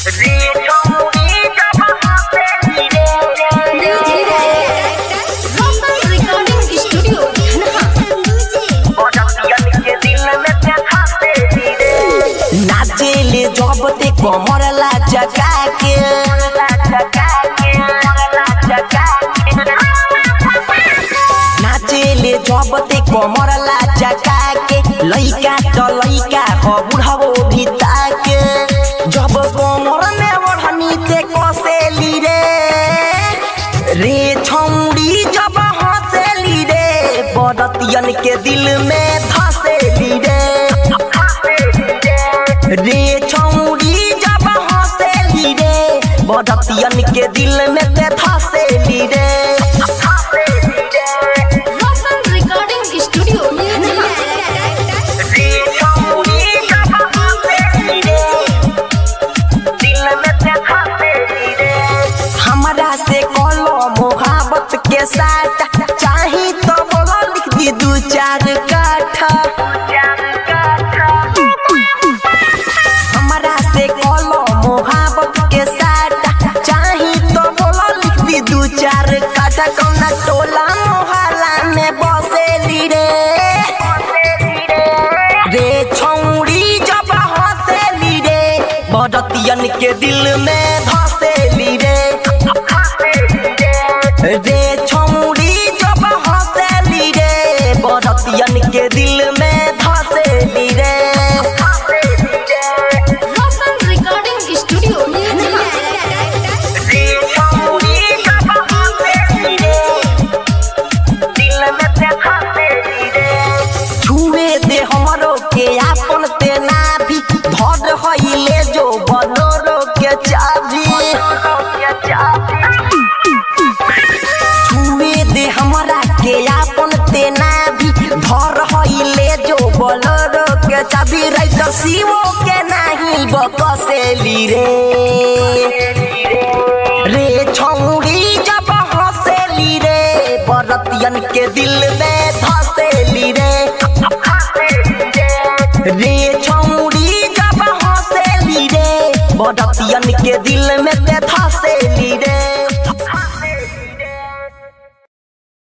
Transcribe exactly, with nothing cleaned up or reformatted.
जबते कमर ला जगा के नाचेले जबते कमर ला जगा के लइका त लइका हो बुढ़ावो भिता के जब कमर में बढ़नी ते कसेली रे रे छौड़ी जब हंसेली रे बरतियन के दिल में धसेली रे रे छौड़ी जब हंसेली रे बरतियन के दिल में ते धसेली रे के साथ चाही तो बोला लिख दी दू चार काठा हमारा से कॉलो मोहब्बत के साथ चाही तो बोला लिख दी दू चार काठा कौना टोला मोहल्ला में बसेली रे रे छौड़ी जब हंसेली रे बरतियन के दिल में धसेली रे रे छौड़ी जब हंसेली रे बरतियन के दिल में धसेली रे छुए दे हमरो के आपन ते नाभी धर हइले जो बनरो के चाबी हमरा के आपन तेना भी धर हइले जो बोलरो के चाबी राइटर शिवो के नाही बकसेली रे रे छौड़ी जब हंसेली रे बरतियन के दिल में धसेली रे रे